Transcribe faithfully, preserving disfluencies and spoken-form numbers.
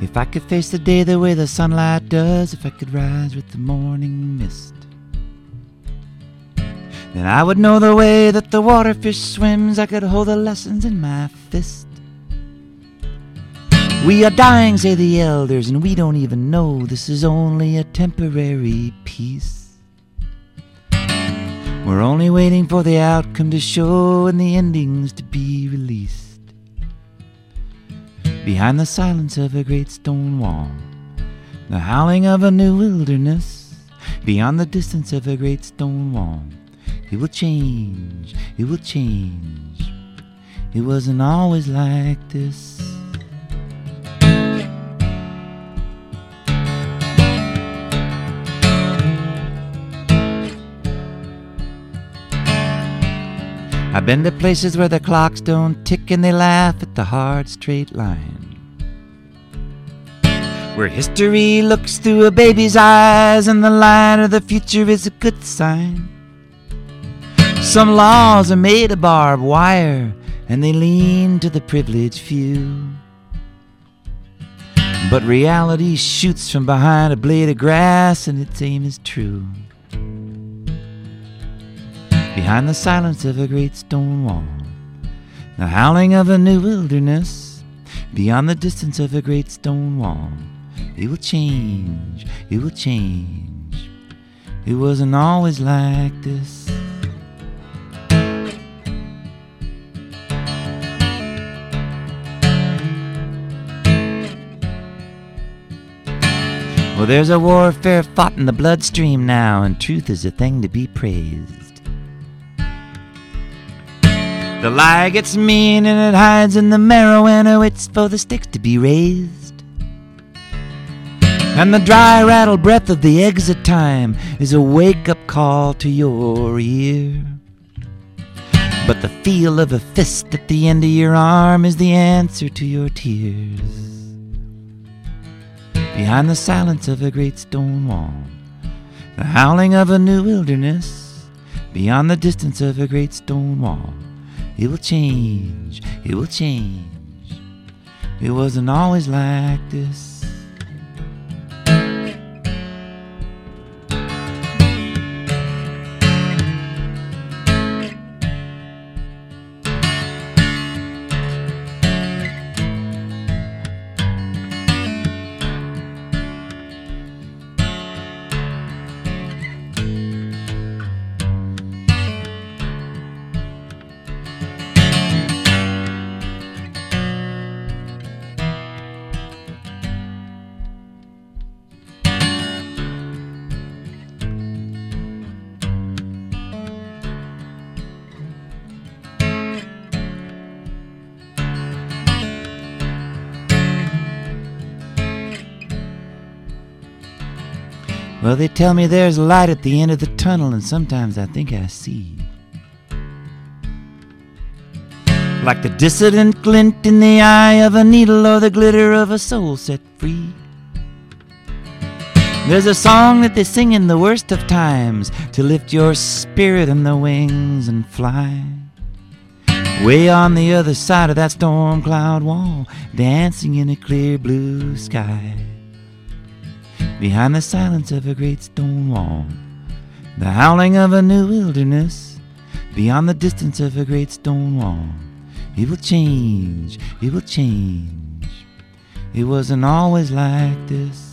If I could face the day the way the sunlight does, if I could rise with the morning mist, then I would know the way that the waterfish swims. I could hold the lessons in my fist. We are dying, say the elders, and we don't even know this is only a temporary peace. We're only waiting for the outcome to show and the endings to be released. Behind the silence of a great stone wall, the howling of a new wilderness, beyond the distance of a great stone wall, it will change, it will change. It wasn't always like this. I've been to places where the clocks don't tick and they laugh at the hard straight line, where history looks through a baby's eyes and the light of the future is a good sign. Some laws are made of barbed wire and they lean to the privileged few, but reality shoots from behind a blade of grass and its aim is true. Behind the silence of a great stone wall, the howling of a new wilderness, beyond the distance of a great stone wall, it will change, it will change. It wasn't always like this. Well, there's a warfare fought in the bloodstream now, and truth is a thing to be praised. The lie gets mean and it hides in the marrow and it waits for the sticks to be raised. And the dry rattle breath of the exit time is a wake-up call to your ear. But the feel of a fist at the end of your arm is the answer to your tears. Behind the silence of a great stone wall, the howling of a new wilderness, beyond the distance of a great stone wall, it will change, it will change. It wasn't always like this. Well, they tell me there's light at the end of the tunnel, and sometimes I think I see, like the dissident glint in the eye of a needle or the glitter of a soul set free. There's a song that they sing in the worst of times to lift your spirit on the wings and fly. Way on the other side of that storm cloud wall, dancing in a clear blue sky. Behind the silence of a great stone wall, the howling of a new wilderness, beyond the distance of a great stone wall, it will change, it will change. It wasn't always like this.